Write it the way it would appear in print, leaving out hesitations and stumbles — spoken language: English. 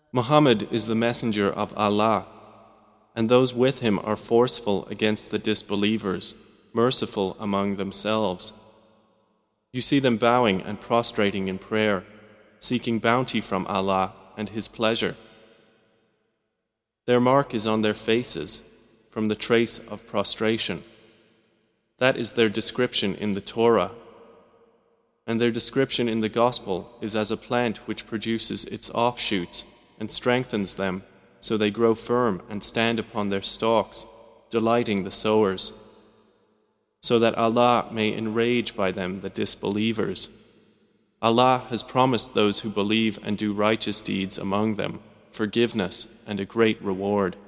Muhammad is the messenger of Allah, and those with him are forceful against the disbelievers, merciful among themselves. You see them bowing and prostrating in prayer, seeking bounty from Allah and His pleasure. Their mark is on their faces, from the trace of prostration. That is their description in the Torah. And their description in the Gospel is as a plant which produces its offshoots and strengthens them, so they grow firm and stand upon their stalks, delighting the sowers, so that Allah may enrage by them the disbelievers. Allah has promised those who believe and do righteous deeds among them forgiveness and a great reward.